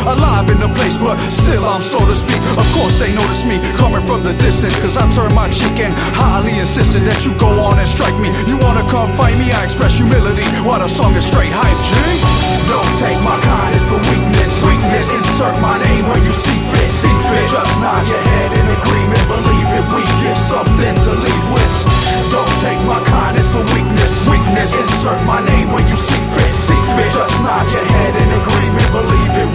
alive in the place, but still I'm so to speak. Of course they notice me coming from the distance, cause I turn my cheek and highly insisted that you go on and strike me. You wanna come fight me, I express humility while the song is straight hype, G. Don't take my kindness for weakness. Insert my name where you see fit. Just not yet.